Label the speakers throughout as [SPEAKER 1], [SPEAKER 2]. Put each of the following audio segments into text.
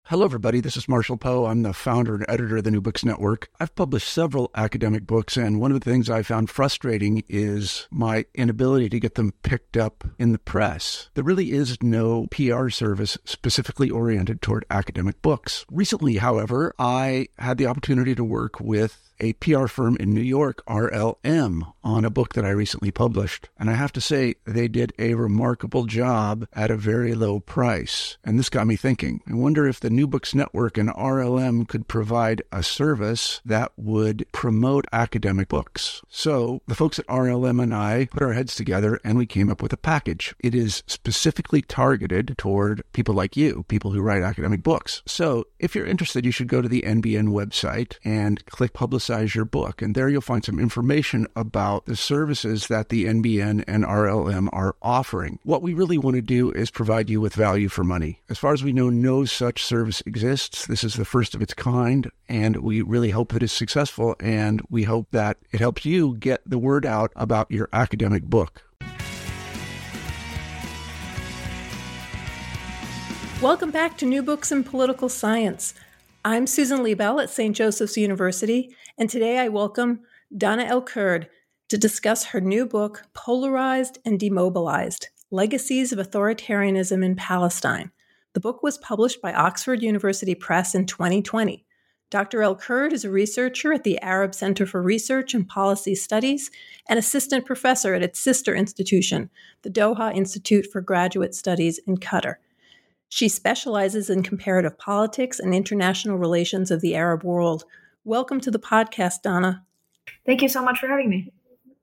[SPEAKER 1] Hello, everybody. This is Marshall Poe. I'm the founder and editor of the New Books Network. I've published several academic books, and one of the things I found frustrating is my inability to get them picked up in the press. There really is no PR service specifically oriented toward academic books. Recently, however, I had the opportunity to work with a PR firm in New York, RLM, on a book that I recently published. And I have to say, they did a remarkable job at a very low price. And this got me thinking. I wonder if the New Books Network and RLM could provide a service that would promote academic books. So the folks at RLM and I put our heads together and we came up with a package. It is specifically targeted toward people like you, people who write academic books. So if you're interested, you should go to the NBN website and click Publicize Your Book. And there you'll find some information about the services that the NBN and RLM are offering. What we really want to do is provide you with value for money. As far as we know, no such service exists. This is the first of its kind, and we really hope that it's successful, and we hope that it helps you get the word out about your academic book.
[SPEAKER 2] Welcome back to New Books in Political Science. I'm Susan Liebel at St. Joseph's University, and today I welcome Dana El-Kurd to discuss her new book, Polarized and Demobilized: Legacies of Authoritarianism in Palestine. The book was published by Oxford University Press in 2020. Dr. El-Kurd is a researcher at the Arab Center for Research and Policy Studies and assistant professor at its sister institution, the Doha Institute for Graduate Studies in Qatar. She specializes in comparative politics and international relations of the Arab world. Welcome to the podcast, Dana.
[SPEAKER 3] Thank you so much for having me.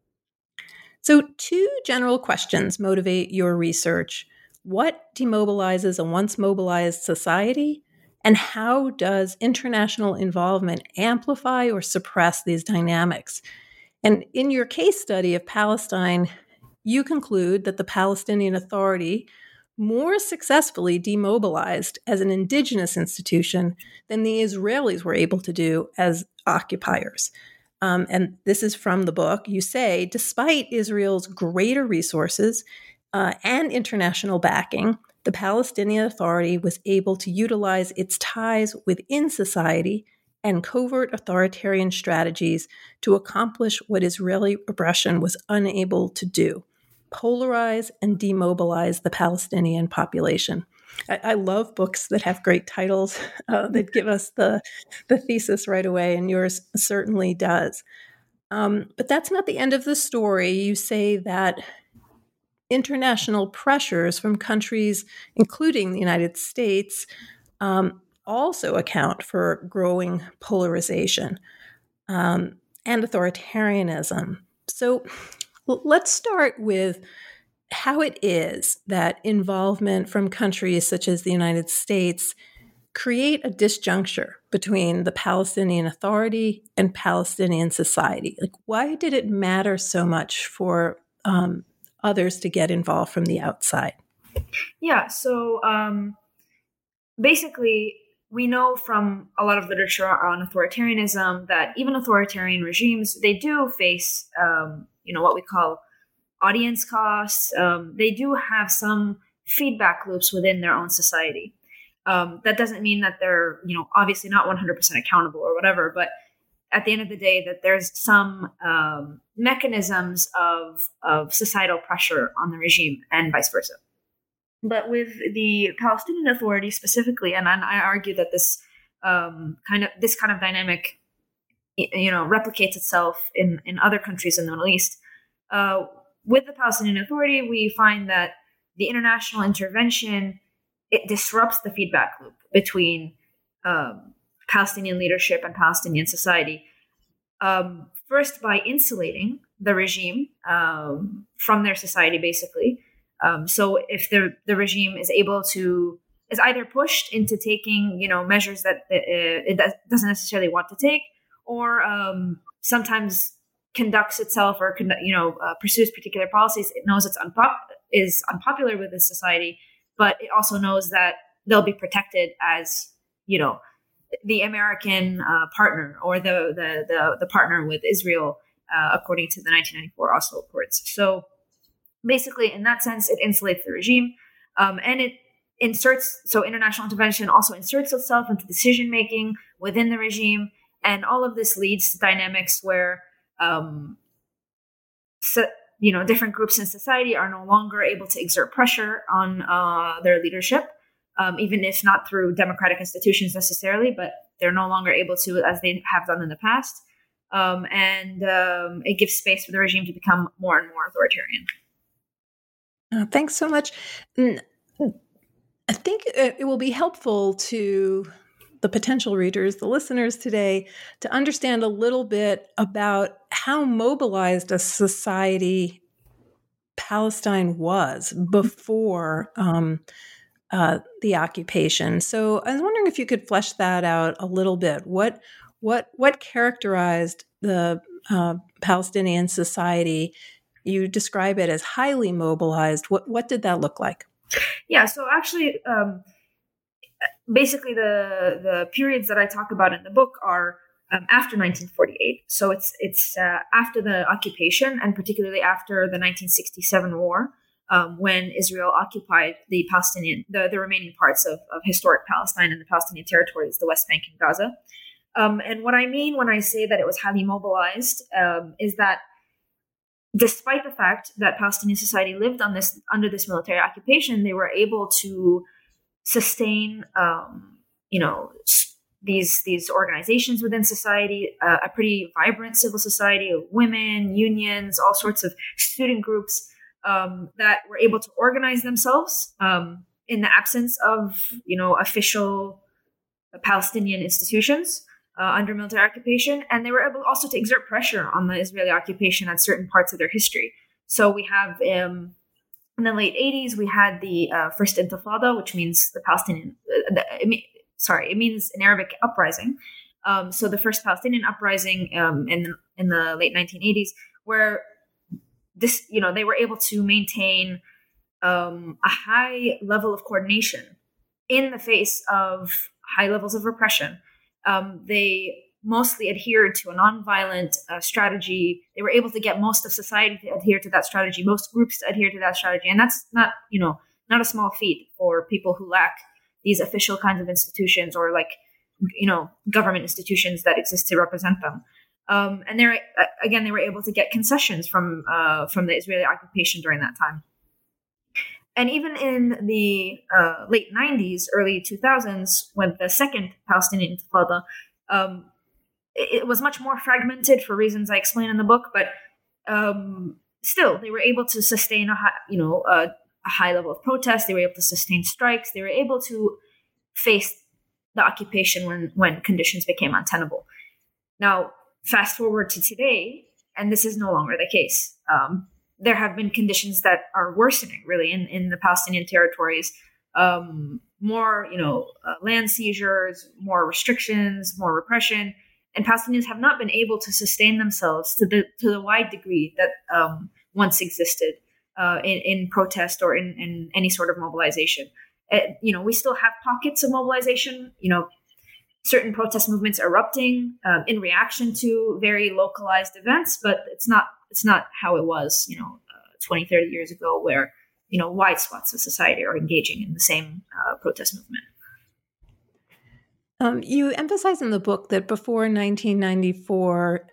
[SPEAKER 2] So, two general questions motivate your research. What demobilizes a once mobilized society? And how does international involvement amplify or suppress these dynamics? And in your case study of Palestine, you conclude that the Palestinian Authority more successfully demobilized as an indigenous institution than the Israelis were able to do as occupiers. And this is from the book. You say, despite Israel's greater resources and international backing, the Palestinian Authority was able to utilize its ties within society and covert authoritarian strategies to accomplish what Israeli oppression was unable to do: polarize and demobilize the Palestinian population. I love books that have great titles that give us the thesis right away, and yours certainly does. But that's not the end of the story. You say that international pressures from countries, including the United States, also account for growing polarization and authoritarianism. So let's start with how it is that involvement from countries such as the United States create a disjuncture between the Palestinian Authority and Palestinian society. Like, why did it matter so much for others to get involved from the outside?
[SPEAKER 3] Yeah, so basically, we know from a lot of literature on authoritarianism that even authoritarian regimes, they do face what we call audience costs. They do have some feedback loops within their own society. That doesn't mean that they're, obviously not 100% accountable or whatever, but at the end of the day, that there's some mechanisms of societal pressure on the regime and vice versa. But with the Palestinian Authority specifically, and I argue that this kind of dynamic, replicates itself in other countries in the Middle East. With the Palestinian Authority, we find that the international intervention, it disrupts the feedback loop between Palestinian leadership and Palestinian society. First, by insulating the regime from their society, basically. So if the regime is either pushed into taking, measures that it doesn't necessarily want to take, or sometimes conducts itself or pursues particular policies. It knows it's unpopular with the society, but it also knows that they'll be protected as the American partner or the partner with Israel, according to the 1994 Oslo Accords. So basically, in that sense, it insulates the regime, and international intervention also inserts itself into decision making within the regime, and all of this leads to dynamics where different groups in society are no longer able to exert pressure on their leadership, even if not through democratic institutions necessarily, but they're no longer able to, as they have done in the past. And it gives space for the regime to become more and more authoritarian.
[SPEAKER 2] Thanks so much. I think it will be helpful to the potential readers, the listeners today, to understand a little bit about how mobilized a society Palestine was before the occupation. So I was wondering if you could flesh that out a little bit. What characterized the Palestinian society? You describe it as highly mobilized. What did that look like?
[SPEAKER 3] Yeah, so actually, basically the periods that I talk about in the book are after 1948. So it's after the occupation, and particularly after the 1967 war, when Israel occupied the remaining parts of historic Palestine and the Palestinian territories, the West Bank and Gaza. And what I mean when I say that it was highly mobilized is that despite the fact that Palestinian society lived under this military occupation, they were able to sustain, these organizations within society, a pretty vibrant civil society of women, unions, all sorts of student groups that were able to organize themselves in the absence of, official Palestinian institutions under military occupation. And they were able also to exert pressure on the Israeli occupation at certain parts of their history. So we have in the late 80s, we had the First Intifada, which means the Palestinian, it means an Arabic uprising. So the first Palestinian uprising in the late 1980s, where they were able to maintain a high level of coordination in the face of high levels of repression. They mostly adhered to a nonviolent strategy. They were able to get most of society to adhere to that strategy, most groups to adhere to that strategy. And that's not a small feat for people who lack these official kinds of institutions or government institutions that exist to represent them. And they were able to get concessions from the Israeli occupation during that time. And even in the late 90s, early 2000s, when the second Palestinian Intifada, it was much more fragmented for reasons I explain in the book, but still, they were able to sustain a high level of protest. They were able to sustain strikes. They were able to face the occupation when conditions became untenable. Now, fast forward to today, and this is no longer the case. There have been conditions that are worsening, really, in the Palestinian territories. More, land seizures, more restrictions, more repression, and Palestinians have not been able to sustain themselves to the wide degree that once existed in protest or in any sort of mobilization. We still have pockets of mobilization. Certain protest movements erupting in reaction to very localized events, but it's not how it was, 20, 30 years ago, where wide swaths of society are engaging in the same protest movement.
[SPEAKER 2] You emphasize in the book that before 1994,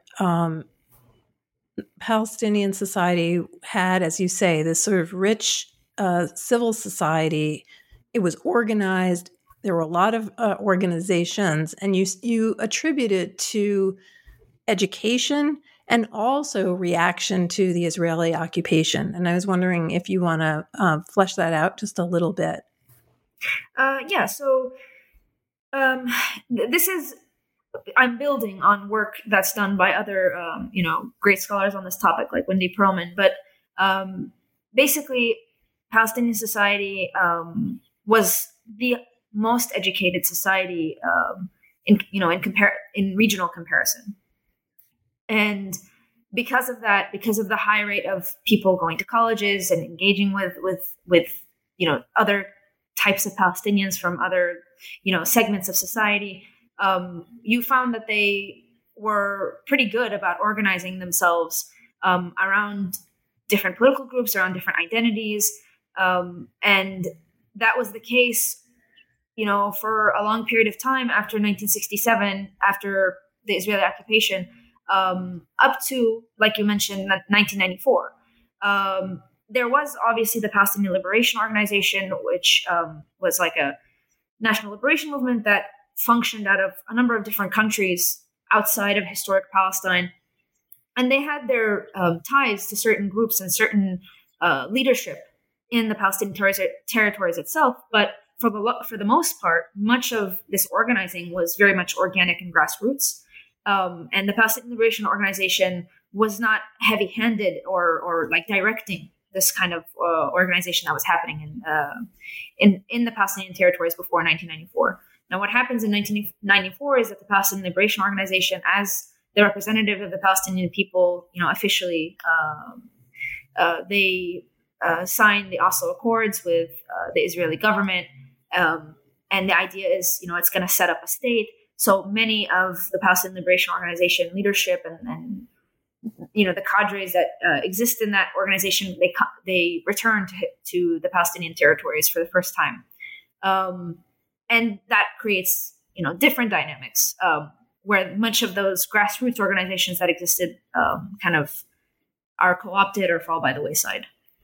[SPEAKER 2] Palestinian society had, as you say, this sort of rich civil society. It was organized. There were a lot of organizations, and you attribute it to education and also reaction to the Israeli occupation. And I was wondering if you want to flesh that out just a little bit.
[SPEAKER 3] So I'm building on work that's done by other, great scholars on this topic, like Wendy Perlman. But basically, Palestinian society was the most educated society in regional comparison. And because of that, because of the high rate of people going to colleges and engaging with other types of Palestinians from other segments of society, you found that they were pretty good about organizing themselves around different political groups, around different identities, and that was the case, for a long period of time after 1967, after the Israeli occupation, up to, like you mentioned, 1994. There was obviously the Palestinian Liberation Organization, which was like a national liberation movement that functioned out of a number of different countries outside of historic Palestine. And they had their ties to certain groups and certain leadership in the Palestinian territories itself. But for the most part, much of this organizing was very much organic and grassroots. And the Palestinian Liberation Organization was not heavy-handed or like directing this kind of organization that was happening in the Palestinian territories before 1994. Now, what happens in 1994 is that the Palestinian Liberation Organization, as the representative of the Palestinian people, officially, they signed the Oslo Accords with the Israeli government. And the idea is, it's going to set up a state. So many of the Palestinian Liberation Organization leadership and the cadres that exist in that organization, they return to the Palestinian territories for the first time. And that creates, different dynamics where much of those grassroots organizations that existed kind of are co-opted or fall by the wayside.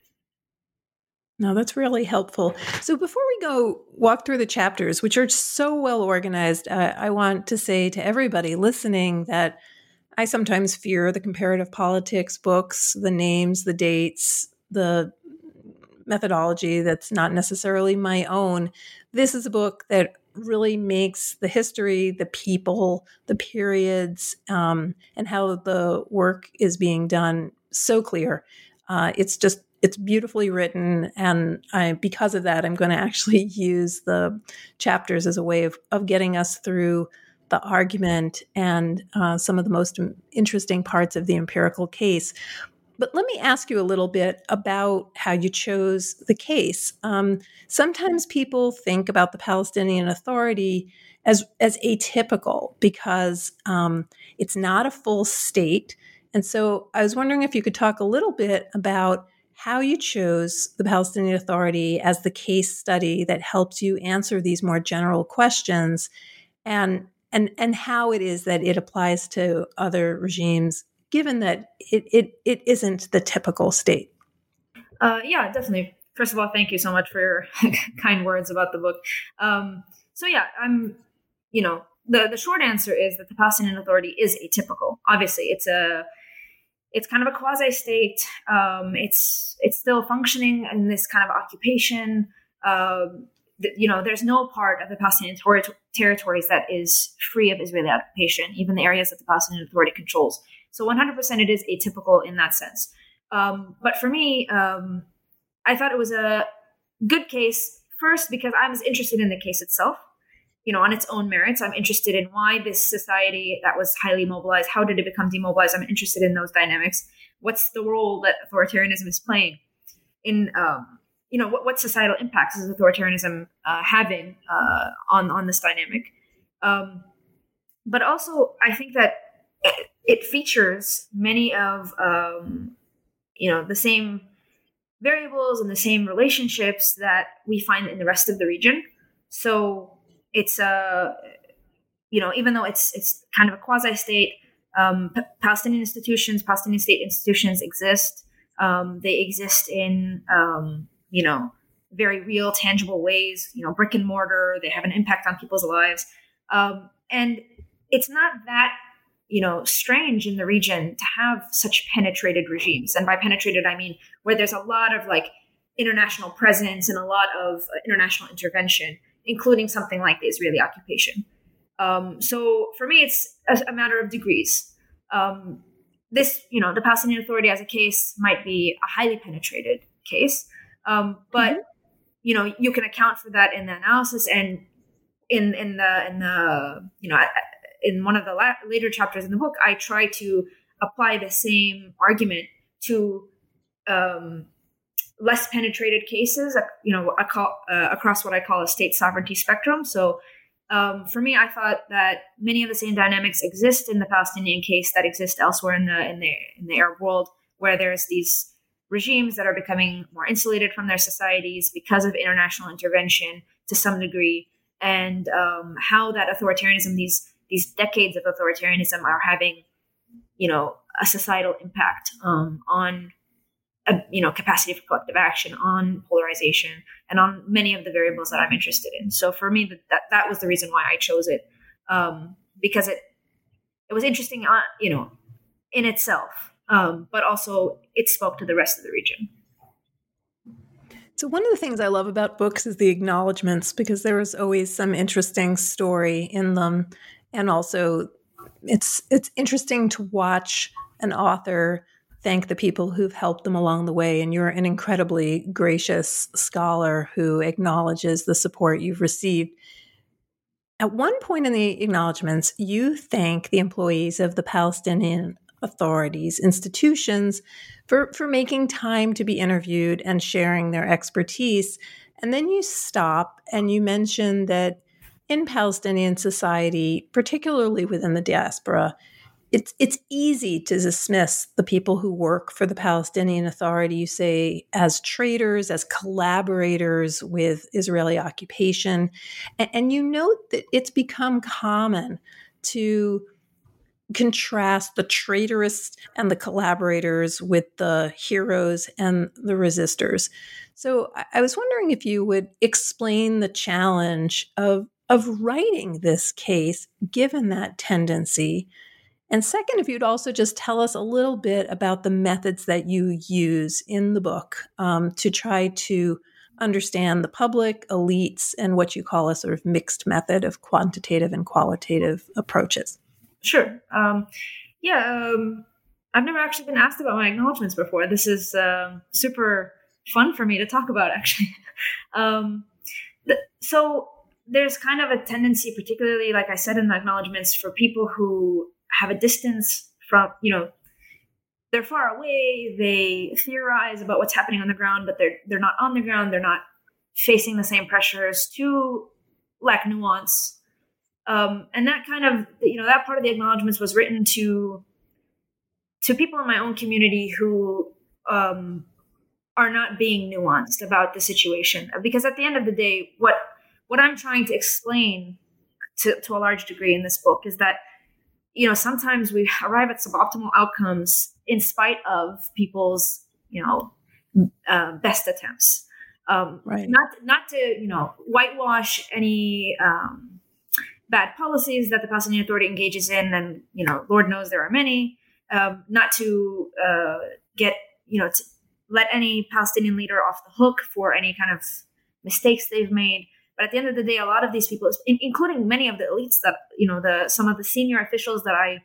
[SPEAKER 2] No, that's really helpful. So before we go walk through the chapters, which are so well organized, I want to say to everybody listening that I sometimes fear the comparative politics books, the names, the dates, the methodology that's not necessarily my own. This is a book that really makes the history, the people, the periods, and how the work is being done so clear. It's beautifully written, and because of that, I'm going to actually use the chapters as a way of getting us through the argument and some of the most interesting parts of the empirical case. But let me ask you a little bit about how you chose the case. Sometimes people think about the Palestinian Authority as atypical because it's not a full state. And so I was wondering if you could talk a little bit about how you chose the Palestinian Authority as the case study that helps you answer these more general questions, and how it is that it applies to other regimes, given that it isn't the typical state.
[SPEAKER 3] Yeah, definitely. First of all, thank you so much for your kind words about the book. So yeah, the short answer is that the Palestinian Authority is atypical. Obviously, it's kind of a quasi-state. It's still functioning in this kind of occupation. There's no part of the Palestinian territories that is free of Israeli occupation, even the areas that the Palestinian Authority controls. So 100% it is atypical in that sense. But for me, I thought it was a good case, first, because I was interested in the case itself. On its own merits. I'm interested in why this society that was highly mobilized, how did it become demobilized? I'm interested in those dynamics. What's the role that authoritarianism is playing in, what societal impacts is authoritarianism having on this dynamic? But also, I think that it features many of, the same variables and the same relationships that we find in the rest of the region. So it's even though it's kind of a quasi-state, Palestinian state institutions exist. They exist in very real, tangible ways. Brick and mortar. They have an impact on people's lives, and it's not that strange in the region to have such penetrated regimes. And by penetrated, I mean where there's a lot of international presence and a lot of international intervention, including something like the Israeli occupation. So for me, it's a matter of degrees. The Palestinian Authority as a case might be a highly penetrated case, but you can account for that in the analysis, and in one of the later chapters in the book, I try to apply the same argument to less penetrated cases, across what I call a state sovereignty spectrum. So for me, I thought that many of the same dynamics exist in the Palestinian case that exist elsewhere in the Arab world, where there's these regimes that are becoming more insulated from their societies because of international intervention to some degree, and how that authoritarianism, these decades of authoritarianism, are having, a societal impact on capacity for collective action, on polarization, and on many of the variables that I'm interested in. So for me, that was the reason why I chose it, because it was interesting, in itself, but also it spoke to the rest of the region.
[SPEAKER 2] So one of the things I love about books is the acknowledgments, because there is always some interesting story in them. And also it's interesting to watch an author thank the people who've helped them along the way. And you're an incredibly gracious scholar who acknowledges the support you've received. At one point in the acknowledgments, you thank the employees of the Palestinian authorities, institutions, for making time to be interviewed and sharing their expertise. And then you stop and you mention that in Palestinian society, particularly within the diaspora, it's easy to dismiss the people who work for the Palestinian Authority, you say, as traitors, as collaborators with Israeli occupation. And you note that it's become common to contrast the traitorous and the collaborators with the heroes and the resistors. So I was wondering if you would explain the challenge of writing this case, given that tendency. And second, if you'd also just tell us a little bit about the methods that you use in the book to try to understand the public, elites, and what you call a sort of mixed method of quantitative and qualitative approaches.
[SPEAKER 3] Sure. I've never actually been asked about my acknowledgments before. This is super fun for me to talk about, actually. So there's kind of a tendency, particularly, like I said in the acknowledgments, for people who have a distance from, they're far away, they theorize about what's happening on the ground, but they're not on the ground, they're not facing the same pressures, to lack nuance. And that kind of, that part of the acknowledgments was written to people in my own community who are not being nuanced about the situation. Because at the end of the day, what I'm trying to explain to a large degree in this book is that, sometimes we arrive at suboptimal outcomes in spite of people's, best attempts.
[SPEAKER 2] Right.
[SPEAKER 3] Not to, whitewash any bad policies that the Palestinian Authority engages in, and Lord knows there are many. Not to to let any Palestinian leader off the hook for any kind of mistakes they've made. But at the end of the day, a lot of these people, including many of the elites that some of the senior officials that I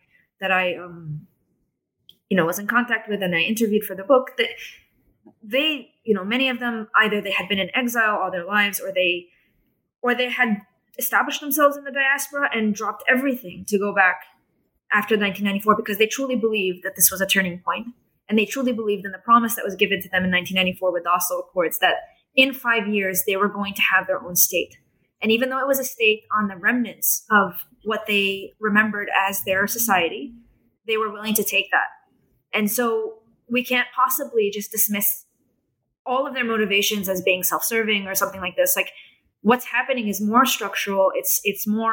[SPEAKER 3] was in contact with and I interviewed for the book, that they many of them, either they had been in exile all their lives, or they had established themselves in the diaspora and dropped everything to go back after 1994, because they truly believed that this was a turning point, and they truly believed in the promise that was given to them in 1994 with the Oslo Accords, that in 5 years they were going to have their own state. And even though it was a state on the remnants of what they remembered as their society, they were willing to take that. And so we can't possibly just dismiss all of their motivations as being self-serving or something like this. Like, what's happening is more structural. It's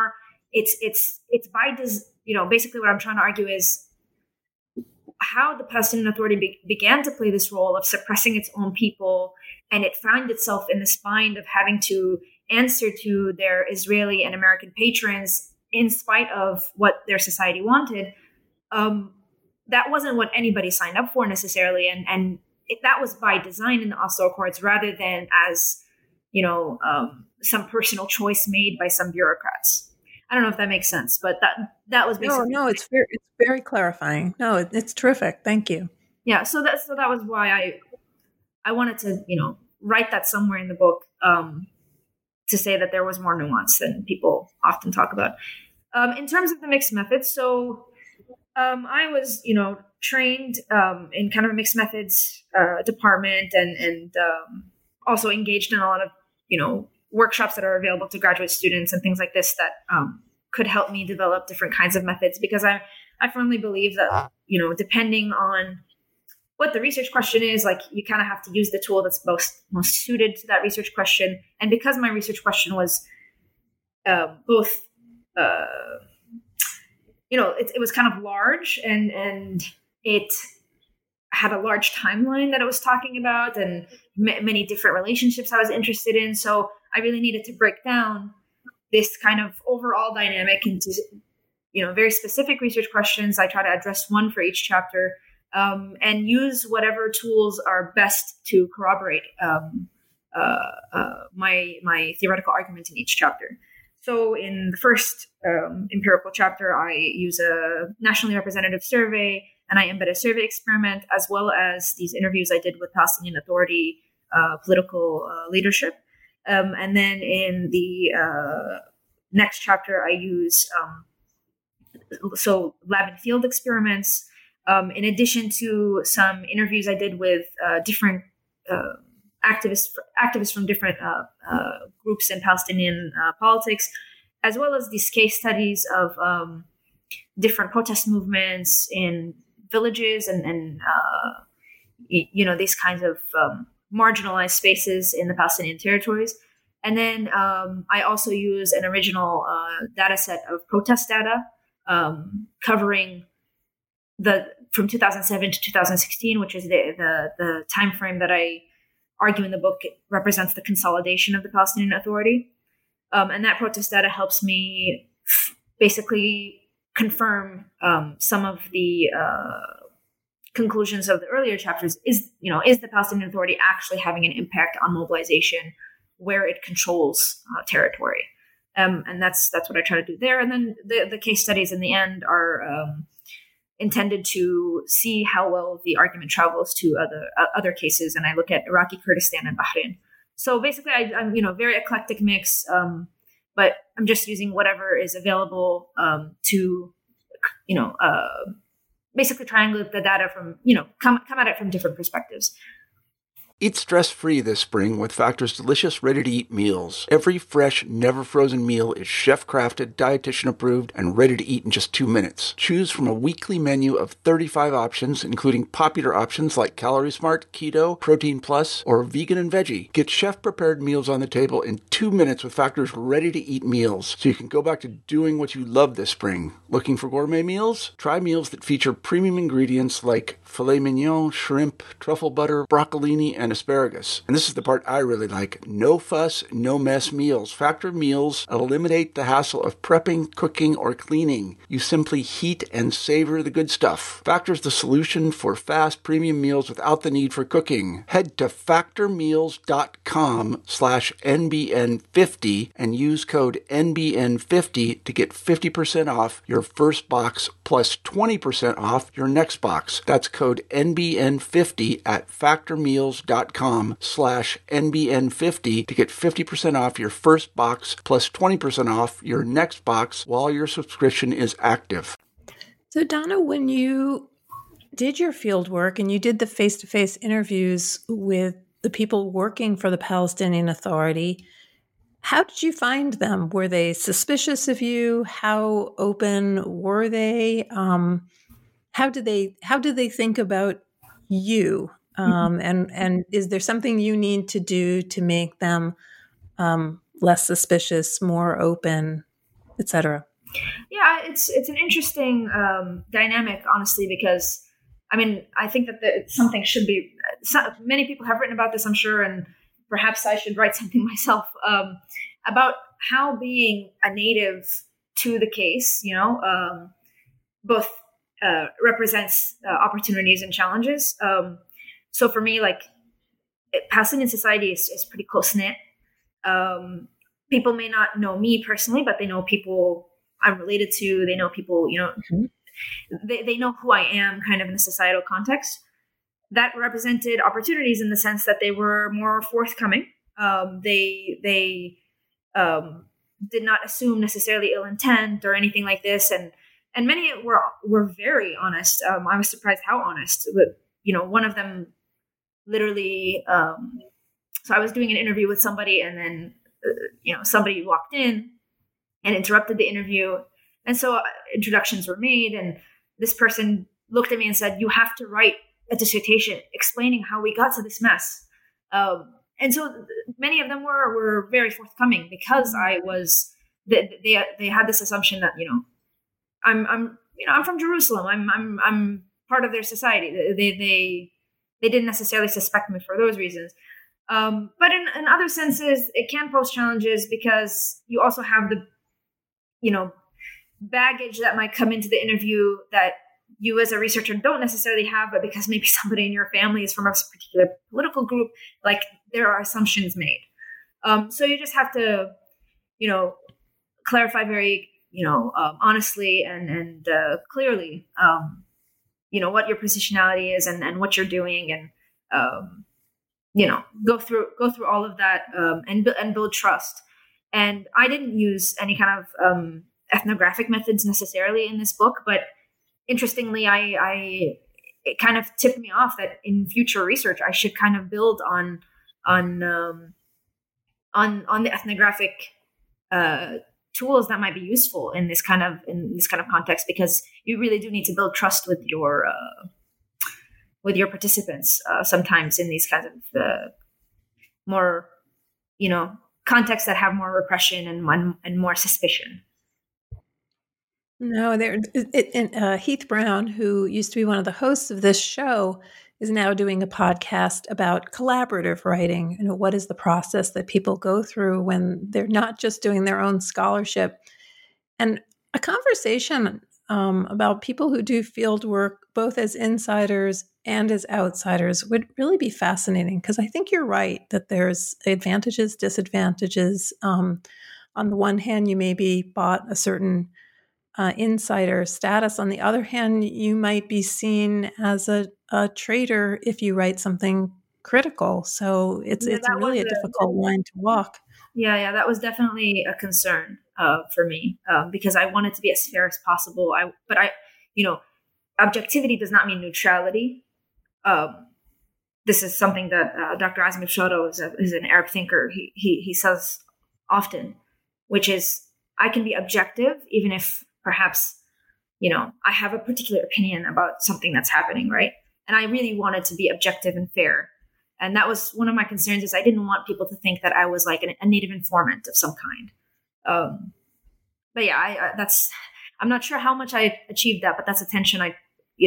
[SPEAKER 3] by basically what I'm trying to argue is how the Palestinian Authority began to play this role of suppressing its own people, and it found itself in this bind of having to answer to their Israeli and American patrons in spite of what their society wanted. That wasn't what anybody signed up for necessarily, and that was by design in the Oslo Accords, rather than as some personal choice made by some bureaucrats. I don't know if that makes sense, but that was basically
[SPEAKER 2] it's very clarifying. No, it's terrific. Thank you.
[SPEAKER 3] Yeah, so that was why I wanted to write that somewhere in the book, to say that there was more nuance than people often talk about. In terms of the mixed methods, so I was trained in kind of a mixed methods department, and also engaged in a lot of workshops that are available to graduate students and things like this that could help me develop different kinds of methods, because I firmly believe that depending on what the research question is, like you kind of have to use the tool that's most suited to that research question. And because my research question was both, it was kind of large and it had a large timeline that I was talking about and many different relationships I was interested in. So I really needed to break down this kind of overall dynamic into, very specific research questions. I try to address one for each chapter, and use whatever tools are best to corroborate my theoretical argument in each chapter. So in the first empirical chapter, I use a nationally representative survey, and I embed a survey experiment, as well as these interviews I did with Palestinian Authority political leadership. And then in the next chapter, I use lab and field experiments, in addition to some interviews I did with different activists from different groups in Palestinian politics, as well as these case studies of different protest movements in villages and these kinds of marginalized spaces in the Palestinian territories. And then I also use an original data set of protest data covering from 2007 to 2016, which is the time frame that I argue in the book represents the consolidation of the Palestinian Authority. And that protest data helps me basically confirm some of the conclusions of the earlier chapters. Is the Palestinian Authority actually having an impact on mobilization where it controls territory? And that's what I try to do there. And then the case studies in the end are intended to see how well the argument travels to other cases. And I look at Iraqi Kurdistan and Bahrain. So basically, I'm very eclectic mix, but I'm just using whatever is available to basically triangulate the data from come at it from different perspectives.
[SPEAKER 1] Eat stress-free this spring with Factor's delicious, ready-to-eat meals. Every fresh, never-frozen meal is chef-crafted, dietitian-approved, and ready to eat in just 2 minutes. Choose from a weekly menu of 35 options, including popular options like Calorie Smart, Keto, Protein Plus, or Vegan and Veggie. Get chef-prepared meals on the table in 2 minutes with Factor's ready-to-eat meals, so you can go back to doing what you love this spring. Looking for gourmet meals? Try meals that feature premium ingredients like filet mignon, shrimp, truffle butter, broccolini, and asparagus. And this is the part I really like. No fuss, no mess meals. Factor meals eliminate the hassle of prepping, cooking, or cleaning. You simply heat and savor the good stuff. Factor's the solution for fast premium meals without the need for cooking. Head to factormeals.com/NBN50 and use code NBN50 to get 50% off your first box plus 20% off your next box. That's code NBN50 at factormeals.com/NBN50 to get 50% off your first box plus 20% off your next box while your subscription is active.
[SPEAKER 2] So Donna, when you did your field work and you did the face-to-face interviews with the people working for the Palestinian Authority, how did you find them? Were they suspicious of you? How open were they? How did they think about you? And is there something you need to do to make them less suspicious, more open, etc.?
[SPEAKER 3] Yeah, it's an interesting dynamic, honestly, because I think that something should be. Many people have written about this, I'm sure, and perhaps I should write something myself about how being a native to the case, both represents opportunities and challenges. So for me, Palestinian society is pretty close-knit. People may not know me personally, but they know people I'm related to. They know people, they know who I am kind of in a societal context. That represented opportunities in the sense that they were more forthcoming. They did not assume necessarily ill intent or anything like this. And many were very honest. I was surprised how honest. But, one of them literally, so I was doing an interview with somebody and then, somebody walked in and interrupted the interview. And so introductions were made and this person looked at me and said, "You have to write a dissertation explaining how we got to this mess. And so many of them were very forthcoming because I was, they had this assumption that, I'm from Jerusalem. I'm part of their society. They didn't necessarily suspect me for those reasons. But in other senses, it can pose challenges because you also have the, baggage that might come into the interview that you as a researcher don't necessarily have, but because maybe somebody in your family is from a particular political group, like there are assumptions made. So you just have to, clarify very, honestly and clearly, what your positionality is and what you're doing, and go through all of that and build trust. And I didn't use any kind of ethnographic methods necessarily in this book, but interestingly, it kind of tipped me off that in future research I should kind of build on the ethnographic tools that might be useful in this kind of context, because you really do need to build trust with your participants sometimes in these kinds of more contexts that have more repression and more suspicion.
[SPEAKER 2] No, Heath Brown, who used to be one of the hosts of this show, is now doing a podcast about collaborative writing. What is the process that people go through when they're not just doing their own scholarship? And a conversation about people who do field work, both as insiders and as outsiders, would really be fascinating, because I think you're right that there's advantages, disadvantages. On the one hand, you maybe bought a certain insider status. On the other hand, you might be seen as a traitor if you write something critical. So it's really a difficult line to walk.
[SPEAKER 3] Yeah, that was definitely a concern for me because I wanted to be as fair as possible. But objectivity does not mean neutrality. This is something that Dr. Azmi Shodo is an Arab thinker. He says often, which is, I can be objective even if perhaps, I have a particular opinion about something that's happening, right? And I really wanted to be objective and fair. And that was one of my concerns, is I didn't want people to think that I was like a native informant of some kind. But yeah, I'm not sure how much I achieved that, but that's a tension I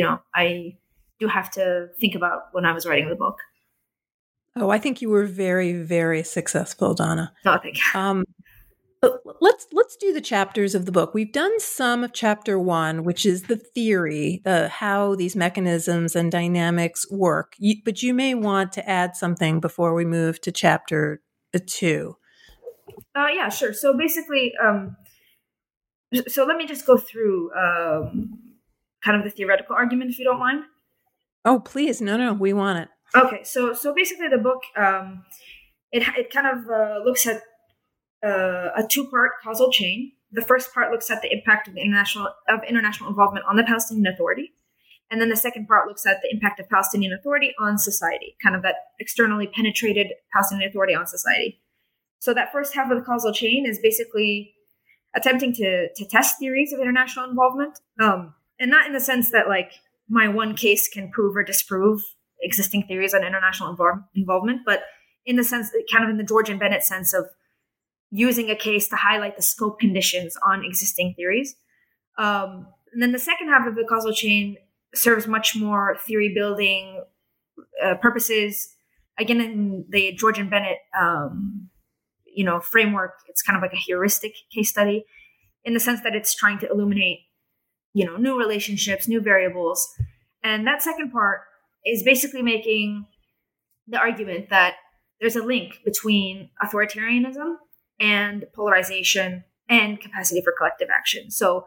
[SPEAKER 3] do have to think about when I was writing the book.
[SPEAKER 2] Oh, I think you were very, very successful, Donna.
[SPEAKER 3] Oh, thank you.
[SPEAKER 2] Let's do the chapters of the book. We've done some of chapter 1, which is the theory, how these mechanisms and dynamics work. But you may want to add something before we move to chapter 2.
[SPEAKER 3] Yeah, sure. So basically, so let me just go through kind of the theoretical argument, if you don't mind.
[SPEAKER 2] Oh, please. No, we want it.
[SPEAKER 3] Okay. So basically the book, it kind of looks at a two-part causal chain. The first part looks at the impact of international involvement on the Palestinian Authority. And then the second part looks at the impact of Palestinian Authority on society, kind of that externally penetrated Palestinian Authority on society. So that first half of the causal chain is basically attempting to test theories of international involvement. And not in the sense that like my one case can prove or disprove existing theories on international involvement, but in the sense, kind of in the George and Bennett sense of using a case to highlight the scope conditions on existing theories. And then the second half of the causal chain serves much more theory building purposes. Again, in the George and Bennett, framework, it's kind of like a heuristic case study in the sense that it's trying to illuminate, new relationships, new variables. And that second part is basically making the argument that there's a link between authoritarianism and polarization and capacity for collective action. So,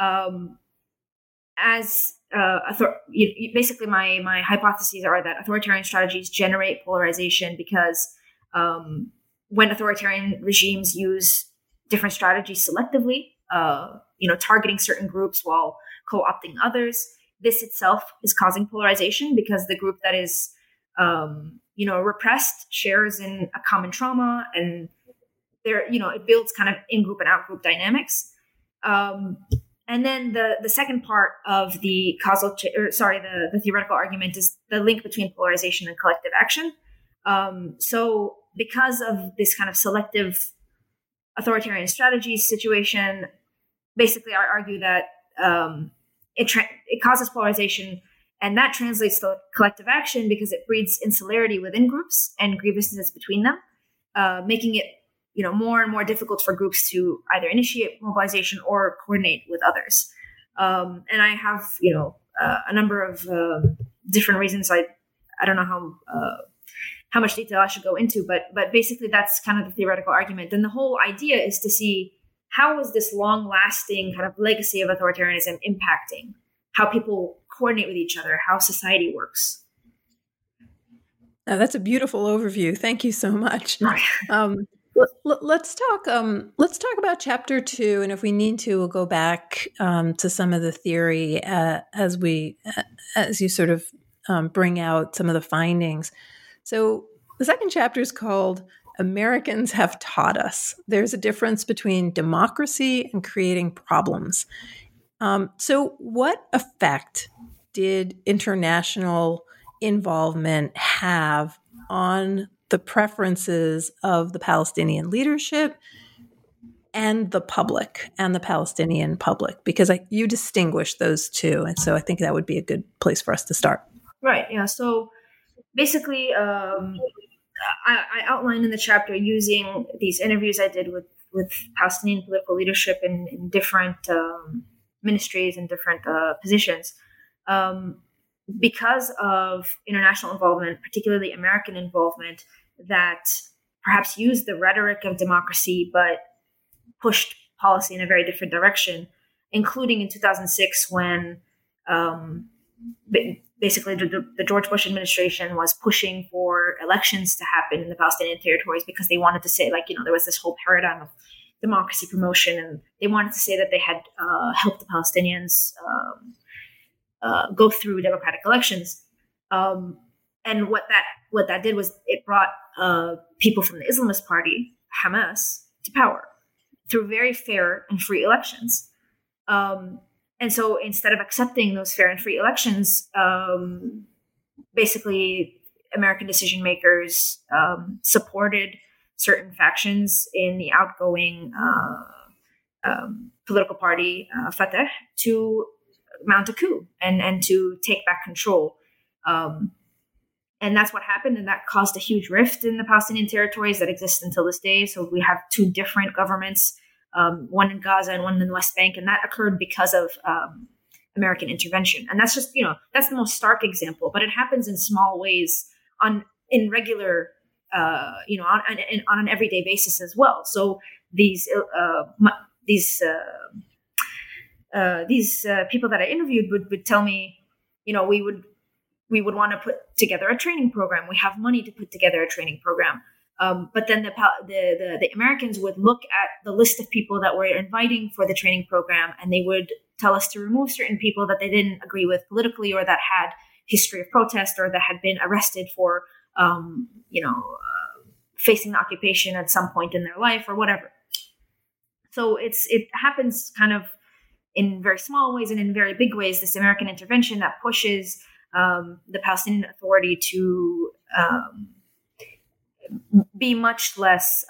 [SPEAKER 3] basically my hypotheses are that authoritarian strategies generate polarization because when authoritarian regimes use different strategies selectively, targeting certain groups while co-opting others, this itself is causing polarization because the group that is, repressed shares in a common trauma, and there, it builds kind of in-group and out-group dynamics. And And then the second part of the the theoretical argument is the link between polarization and collective action. So because of this kind of selective authoritarian strategy situation, basically I argue that it causes polarization, and that translates to collective action because it breeds insularity within groups and grievances between them, making it more and more difficult for groups to either initiate mobilization or coordinate with others. And I have a number of different reasons. I don't know how much detail I should go into, but basically that's kind of the theoretical argument. And the whole idea is to see how is this long-lasting kind of legacy of authoritarianism impacting how people coordinate with each other, how society works.
[SPEAKER 2] Now, that's a beautiful overview. Thank you so much. Let's talk about chapter 2, and if we need to, we'll go back to some of the theory as you sort of bring out some of the findings. So the second chapter is called Americans Have Taught Us. There's a difference between democracy and creating problems. So what effect did international involvement have on the preferences of the Palestinian leadership and the public and the Palestinian public? Because you distinguish those two. And so I think that would be a good place for us to start.
[SPEAKER 3] Right. Yeah. So basically, I outlined in the chapter using these interviews I did with Palestinian political leadership in different ministries and different positions. Because of international involvement, particularly American involvement, that perhaps used the rhetoric of democracy but pushed policy in a very different direction, including in 2006 when basically the George Bush administration was pushing for elections to happen in the Palestinian territories because they wanted to say, there was this whole paradigm of democracy promotion, and they wanted to say that they had helped the Palestinians go through democratic elections. And what that did was it brought people from the Islamist party, Hamas, to power through very fair and free elections. And so instead of accepting those fair and free elections, basically American decision makers supported certain factions in the outgoing political party, Fatah, to mount a coup and to take back control. And that's what happened. And that caused a huge rift in the Palestinian territories that exist until this day. So we have two different governments, one in Gaza and one in the West Bank. And that occurred because of American intervention. And that's just, that's the most stark example, but it happens in small ways in regular, on an everyday basis as well. So these people that I interviewed would tell me, we would want to put together a training program. We have money to put together a training program. But then the Americans would look at the list of people that we're inviting for the training program, and they would tell us to remove certain people that they didn't agree with politically, or that had history of protest, or that had been arrested for, facing occupation at some point in their life or whatever. So it happens kind of in very small ways and in very big ways, this American intervention that pushes the Palestinian Authority to be much less,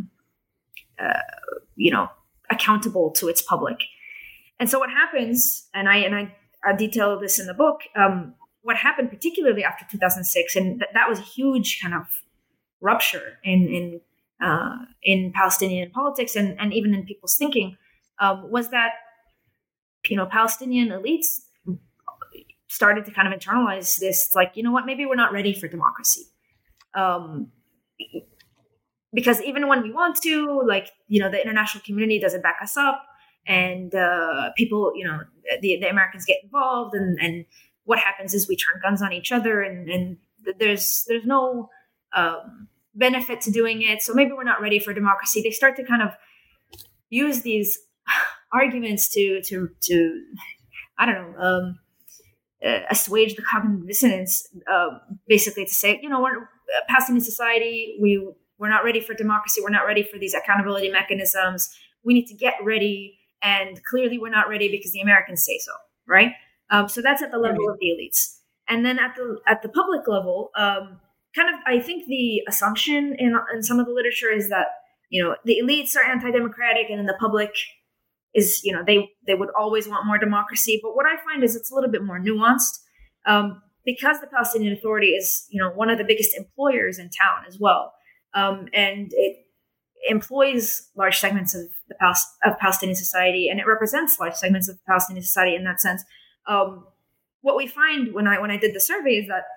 [SPEAKER 3] accountable to its public. And so what happens, and I detail this in the book, what happened particularly after 2006, and that was a huge kind of rupture in Palestinian politics and even in people's thinking, was that, Palestinian elites started to kind of internalize this. It's like, maybe we're not ready for democracy. Because even when we want to, the international community doesn't back us up, and people, the Americans get involved, and what happens is we turn guns on each other, and there's no benefit to doing it. So maybe we're not ready for democracy. They start to kind of use these arguments to assuage the cognitive dissonance, basically to say, we're a Palestinian society. We're not ready for democracy. We're not ready for these accountability mechanisms. We need to get ready and clearly we're not ready because the Americans say so, right? So that's at the level of the elites. And then at the public level, kind of, I think the assumption in some of the literature is that, the elites are anti-democratic, and then the public is, they would always want more democracy. But what I find is it's a little bit more nuanced, because the Palestinian Authority is, one of the biggest employers in town as well, and it employs large segments of Palestinian society, and it represents large segments of Palestinian society in that sense. What we find when I did the survey is that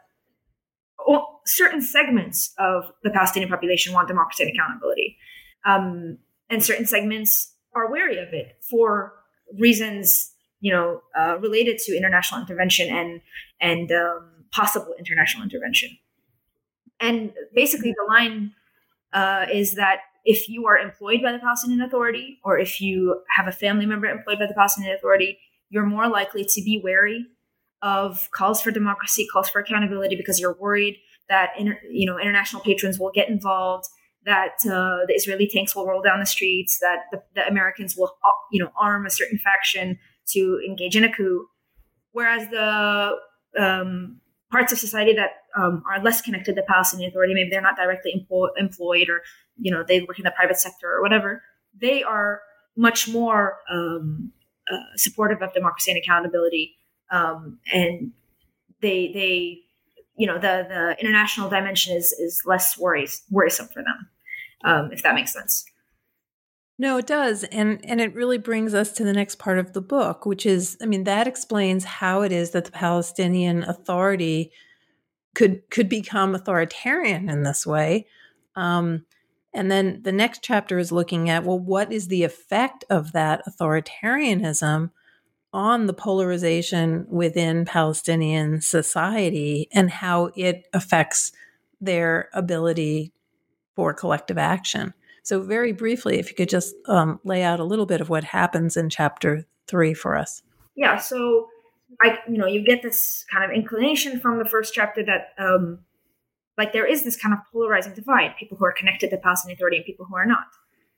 [SPEAKER 3] certain segments of the Palestinian population want democracy and accountability, and certain segments are wary of it for reasons, related to international intervention and possible international intervention. And basically, the line is that if you are employed by the Palestinian Authority, or if you have a family member employed by the Palestinian Authority, you're more likely to be wary of calls for democracy, calls for accountability, because you're worried that international patrons will get involved, that the Israeli tanks will roll down the streets, that the Americans will arm a certain faction to engage in a coup. Whereas the parts of society that are less connected to the Palestinian Authority, maybe they're not directly employed, or they work in the private sector or whatever, they are much more supportive of democracy and accountability. And they the international dimension is less worrisome for them, if that makes sense.
[SPEAKER 2] No, it does. And it really brings us to the next part of the book, which is, that explains how it is that the Palestinian Authority could become authoritarian in this way. And then the next chapter is looking at, well, what is the effect of that authoritarianism on the polarization within Palestinian society, and how it affects their ability for collective action. So very briefly, if you could just lay out a little bit of what happens in chapter 3 for us.
[SPEAKER 3] Yeah. So you get this kind of inclination from the first chapter that there is this kind of polarizing divide, people who are connected to the Palestinian Authority and people who are not.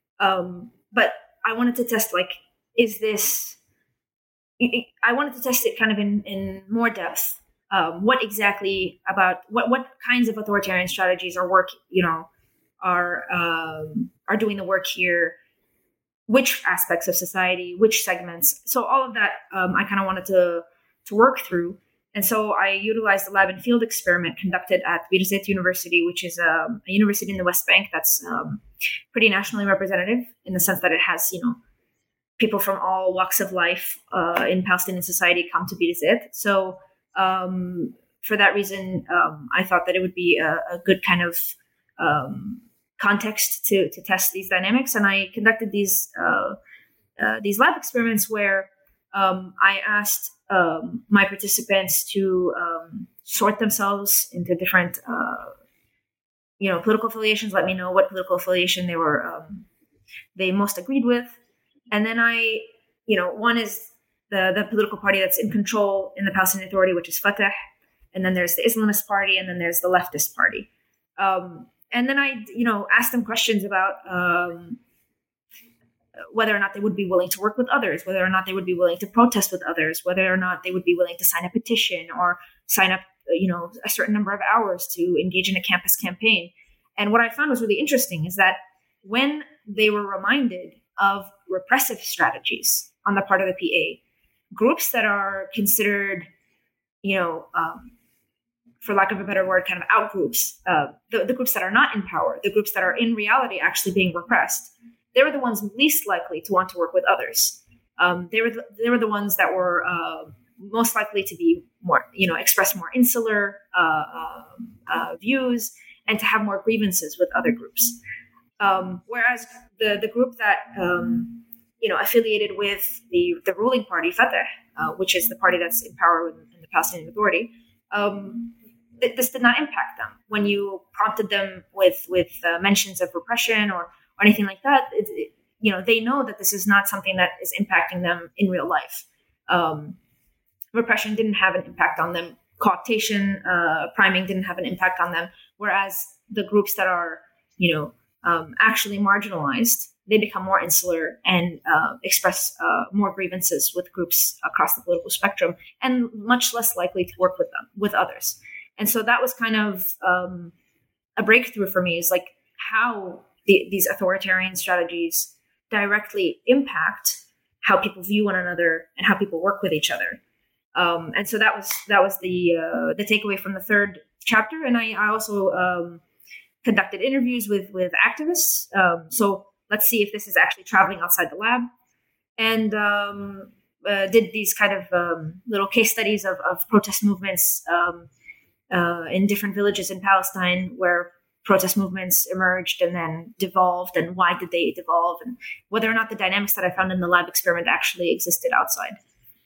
[SPEAKER 3] But I wanted to test, I wanted to test it kind of in more depth. What exactly about what kinds of authoritarian strategies are are doing the work here? Which aspects of society? Which segments? So all of that I kind of wanted to work through, and so I utilized the lab and field experiment conducted at Birzeit University, which is a university in the West Bank that's pretty nationally representative in the sense that it has people from all walks of life in Palestinian society come to Birzeit. So for that reason, I thought that it would be a good kind of context to test these dynamics. And I conducted these lab experiments where I asked my participants to sort themselves into different political affiliations, let me know what political affiliation they most agreed with. And then one is the political party that's in control in the Palestinian Authority, which is Fatah. And then there's the Islamist party, and then there's the leftist party. And then I, asked them questions about whether or not they would be willing to work with others, whether or not they would be willing to protest with others, whether or not they would be willing to sign a petition or sign up, a certain number of hours to engage in a campus campaign. And what I found was really interesting is that when they were reminded of repressive strategies on the part of the PA, groups that are considered, for lack of a better word, kind of out groups, the groups that are not in power, the groups that are in reality actually being repressed, they were the ones least likely to want to work with others. They were the ones that were most likely to be more, express more insular views and to have more grievances with other groups. Whereas the group that affiliated with the ruling party, Fatah, which is the party that's in power in the Palestinian Authority, this did not impact them. When you prompted them with mentions of repression or anything like that, they know that this is not something that is impacting them in real life. Repression didn't have an impact on them. Cooptation, priming didn't have an impact on them. Whereas the groups that are, actually marginalized they become more insular and express more grievances with groups across the political spectrum, and much less likely to work with others. And so that was kind of a breakthrough for me, is like how these authoritarian strategies directly impact how people view one another and how people work with each other. And so that was the takeaway from the third chapter. And I also conducted interviews with activists. So let's see if this is actually traveling outside the lab, and did these kind of little case studies of protest movements in different villages in Palestine, where protest movements emerged and then devolved, and why did they devolve, and whether or not the dynamics that I found in the lab experiment actually existed outside.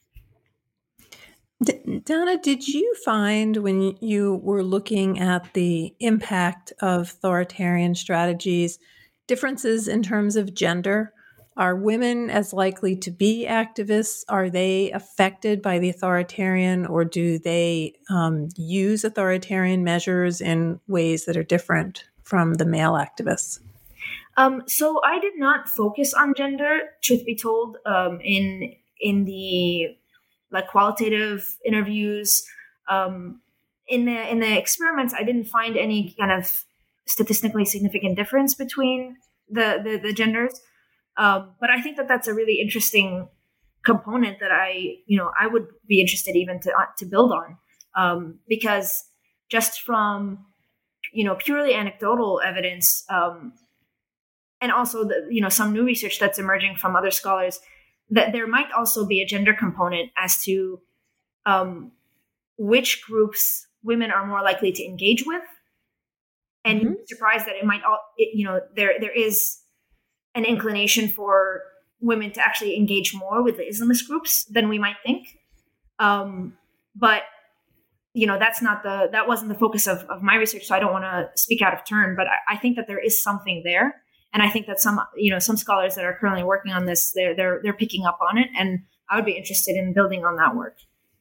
[SPEAKER 2] Dana, did you find, when you were looking at the impact of authoritarian strategies, differences in terms of gender? Are women as likely to be activists? Are they affected by the authoritarian, or do they use authoritarian measures in ways that are different from the male activists?
[SPEAKER 3] So I did not focus on gender, truth be told, in the like qualitative interviews. In the experiments, I didn't find any kind of statistically significant difference between the genders. But I think that that's a really interesting component that I would be interested even to build on, because just from purely anecdotal evidence, and also some new research that's emerging from other scholars, that there might also be a gender component as to which groups women are more likely to engage with, and you'd be surprised that it might there is an inclination for women to actually engage more with the Islamist groups than we might think. But that wasn't the focus of my research, so I don't want to speak out of turn, but I think that there is something there. And I think that some scholars that are currently working on this, they're picking up on it, and I would be interested in building on that work.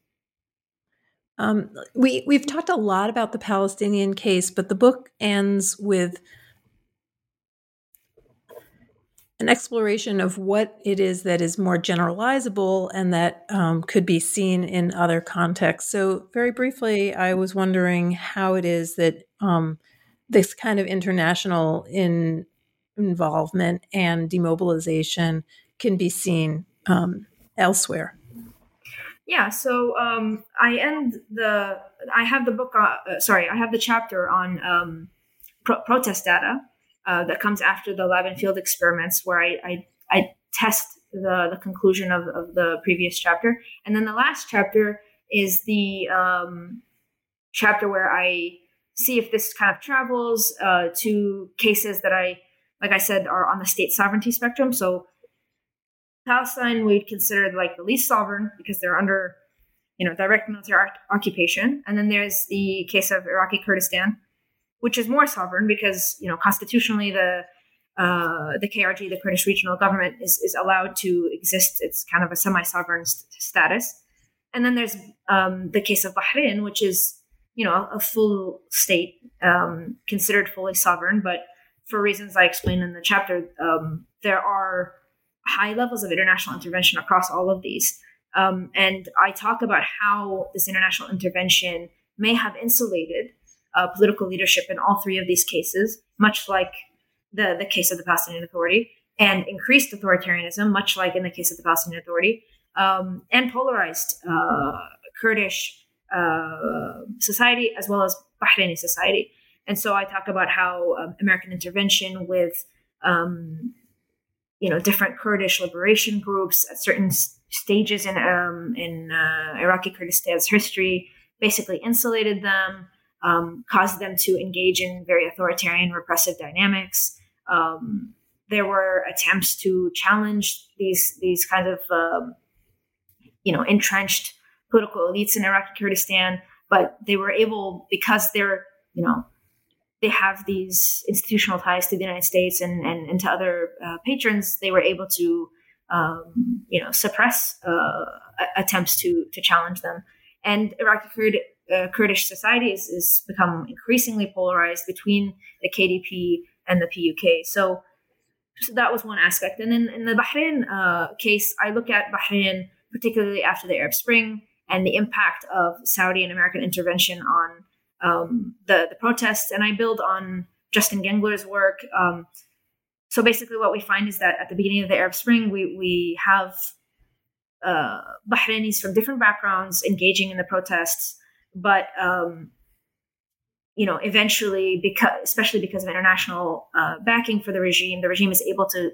[SPEAKER 2] We've talked a lot about the Palestinian case, but the book ends with an exploration of what it is that is more generalizable and that could be seen in other contexts. So very briefly, I was wondering how it is that this kind of international involvement and demobilization can be seen elsewhere.
[SPEAKER 3] Yeah, so I have the chapter on protest data that comes after the lab and field experiments, where I test the conclusion of the previous chapter. And then the last chapter is the chapter where I see if this kind of travels to cases that like I said, are on the state sovereignty spectrum. So Palestine we'd consider like the least sovereign because they're under, direct military occupation. And then there's the case of Iraqi Kurdistan, which is more sovereign because, constitutionally the KRG, the Kurdish Regional Government, is allowed to exist. It's kind of a semi-sovereign status. And then there's the case of Bahrain, which is, a full state, considered fully sovereign, but for reasons I explained in the chapter, there are high levels of international intervention across all of these. And I talk about how this international intervention may have insulated political leadership in all three of these cases, much like the case of the Palestinian Authority, and increased authoritarianism, much like in the case of the Palestinian Authority, and polarized Kurdish society as well as Bahraini society. And so I talk about how American intervention with, different Kurdish liberation groups at certain stages in Iraqi Kurdistan's history basically insulated them, caused them to engage in very authoritarian repressive dynamics. There were attempts to challenge these kinds of, entrenched political elites in Iraqi Kurdistan, but they were able, because they have these institutional ties to the United States and to other patrons, they were able to, suppress attempts to challenge them. And Iraqi Kurdish society is become increasingly polarized between the KDP and the PUK. So So that was one aspect. And then in the Bahrain case, I look at Bahrain, particularly after the Arab Spring, and the impact of Saudi and American intervention on the protests. And I build on Justin Gengler's work. So basically what we find is that at the beginning of the Arab Spring, we have Bahrainis from different backgrounds engaging in the protests. But, eventually, especially because of international backing for the regime is able to,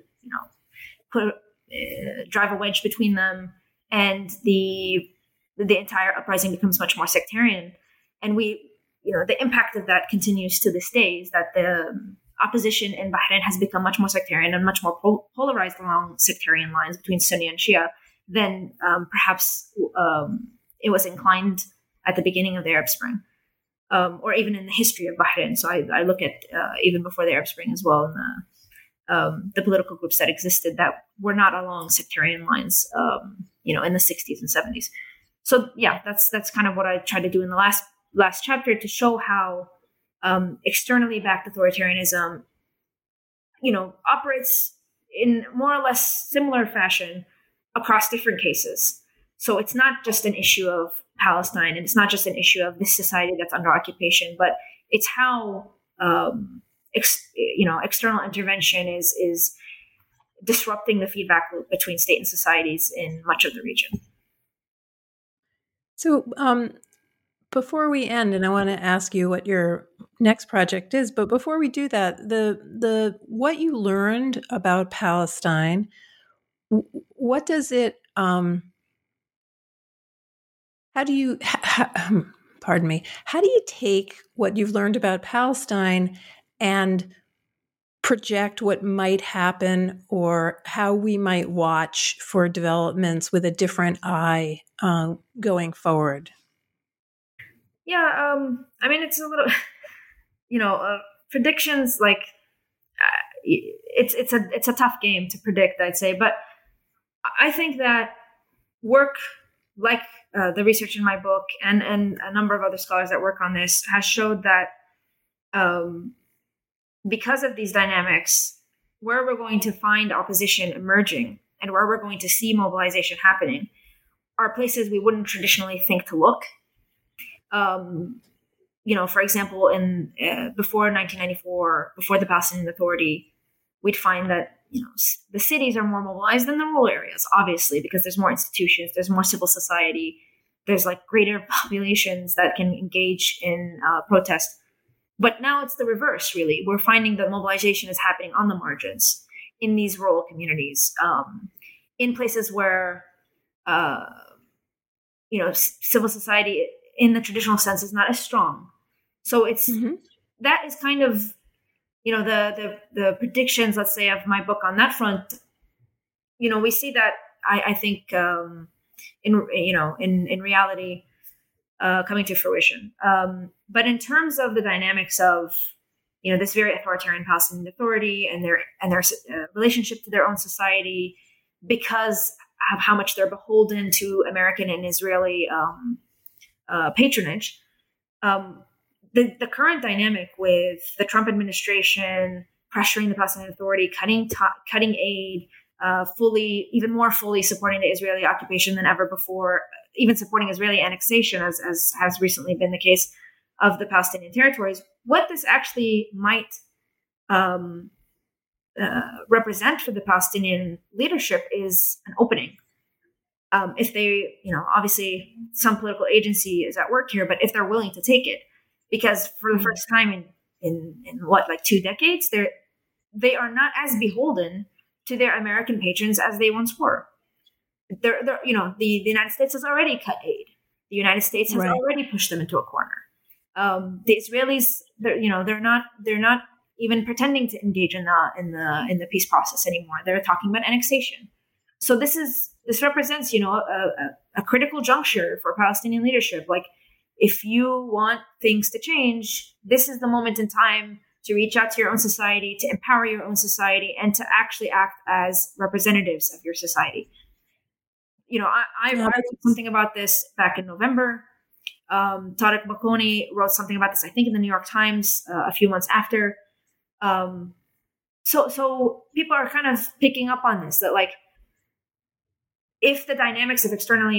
[SPEAKER 3] drive a wedge between them, and the entire uprising becomes much more sectarian. And the impact of that continues to this day, is that the opposition in Bahrain has become much more sectarian and much more polarized along sectarian lines between Sunni and Shia than perhaps it was inclined at the beginning of the Arab Spring, or even in the history of Bahrain. So I look at even before the Arab Spring as well, and the political groups that existed that were not along sectarian lines, in the 60s and 70s. So yeah, that's kind of what I tried to do in the last chapter, to show how externally backed authoritarianism, operates in more or less similar fashion across different cases. So it's not just an issue of Palestine, and it's not just an issue of this society that's under occupation, but it's how external intervention is disrupting the feedback loop between state and societies in much of the region.
[SPEAKER 2] So before we end, and I want to ask you what your next project is, but before we do that, the what you learned about Palestine, what does it? How do you? Pardon me. How do you take what you've learned about Palestine and project what might happen, or how we might watch for developments with a different eye going forward?
[SPEAKER 3] Yeah, it's a little, predictions, like it's a tough game to predict, I'd say. But I think that work like the research in my book and a number of other scholars that work on this has showed that because of these dynamics, where we're going to find opposition emerging and where we're going to see mobilization happening are places we wouldn't traditionally think to look. For example, before 1994, before the Palestinian Authority, we'd find that, the cities are more mobilized than the rural areas, obviously, because there's more institutions, there's more civil society, there's like greater populations that can engage in protest. But now it's the reverse, really. We're finding that mobilization is happening on the margins in these rural communities, in places where, civil society in the traditional sense is not as strong. So it's that is kind of, the predictions, let's say, of my book on that front. We see that I think in reality coming to fruition. But in terms of the dynamics of this very authoritarian Palestinian Authority and their relationship to their own society, because of how much they're beholden to American and Israeli patronage. The current dynamic with the Trump administration pressuring the Palestinian Authority, cutting aid, even more fully supporting the Israeli occupation than ever before, even supporting Israeli annexation, as has recently been the case of the Palestinian territories. What this actually might represent for the Palestinian leadership is an opening. If they, obviously some political agency is at work here, but if they're willing to take it, because for the first time in 2 decades, they are not as beholden to their American patrons as they once were. The United States has already cut aid. The United States has already pushed them into a corner. The Israelis, they're not even pretending to engage in the peace process anymore. They're talking about annexation. So this represents, a critical juncture for Palestinian leadership. Like, if you want things to change, this is the moment in time to reach out to your own society, to empower your own society, and to actually act as representatives of your society. I wrote something about this back in November. Tariq Bakoni wrote something about this, I think, in the New York Times a few months after. So people are kind of picking up on this, that like, if the dynamics of external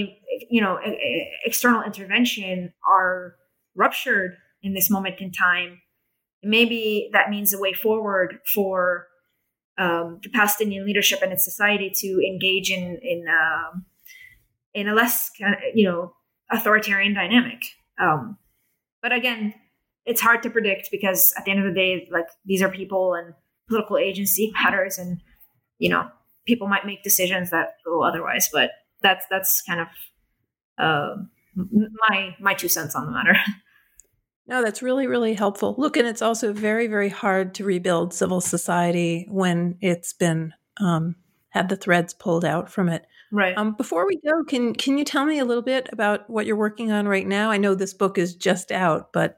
[SPEAKER 3] intervention are ruptured in this moment in time, maybe that means a way forward for the Palestinian leadership and its society to engage in a less authoritarian dynamic. But again, it's hard to predict, because at the end of the day, like, these are people and political agency matters, and people might make decisions that go otherwise. But that's kind of my 2 cents on the matter.
[SPEAKER 2] No, that's really, really helpful. Look, and it's also very, very hard to rebuild civil society when it's been had the threads pulled out from it.
[SPEAKER 3] Right.
[SPEAKER 2] Before we go, can you tell me a little bit about what you're working on right now? I know this book is just out, but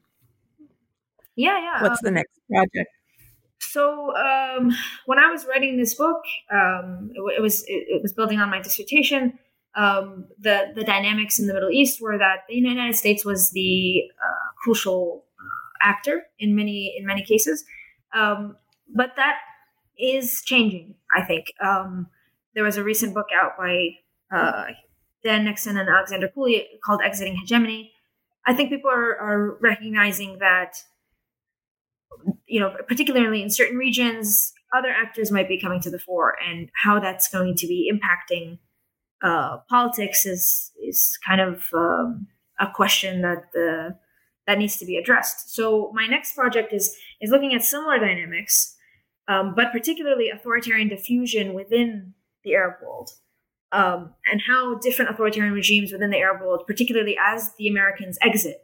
[SPEAKER 2] what's the next project?
[SPEAKER 3] So when I was writing this book, it was building on my dissertation. The dynamics in the Middle East were that the United States was the crucial actor in many cases, but that is changing, I think. There was a recent book out by Dan Nixon and Alexander Cooley called Exiting Hegemony. I think people are recognizing that, particularly in certain regions, other actors might be coming to the fore, and how that's going to be impacting politics is kind of a question that needs to be addressed. So my next project is looking at similar dynamics, but particularly authoritarian diffusion within the Arab world, and how different authoritarian regimes within the Arab world, particularly as the Americans exit,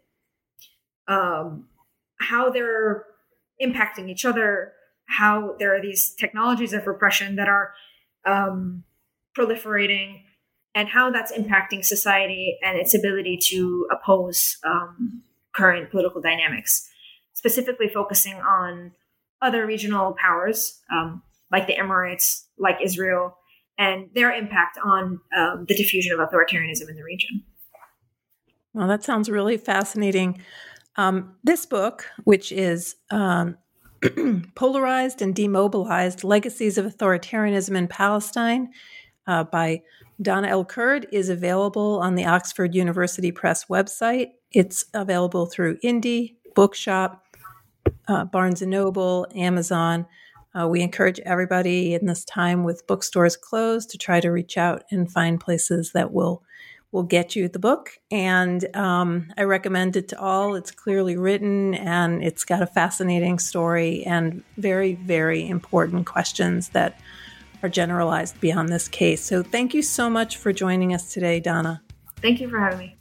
[SPEAKER 3] how they're impacting each other, how there are these technologies of repression that are proliferating, and how that's impacting society and its ability to oppose current political dynamics, specifically focusing on other regional powers like the Emirates, like Israel, and their impact on the diffusion of authoritarianism in the region.
[SPEAKER 2] Well, that sounds really fascinating. This book, which is Polarized and Demobilized, Legacies of Authoritarianism in Palestine, by Dana El-Kurd, is available on the Oxford University Press website. It's available through Indie, Bookshop, Barnes & Noble, Amazon. We encourage everybody in this time with bookstores closed to try to reach out and find places that will get you the book. And I recommend it to all. It's clearly written, and it's got a fascinating story and very, very important questions that are generalized beyond this case. So thank you so much for joining us today, Dana.
[SPEAKER 3] Thank you for having me.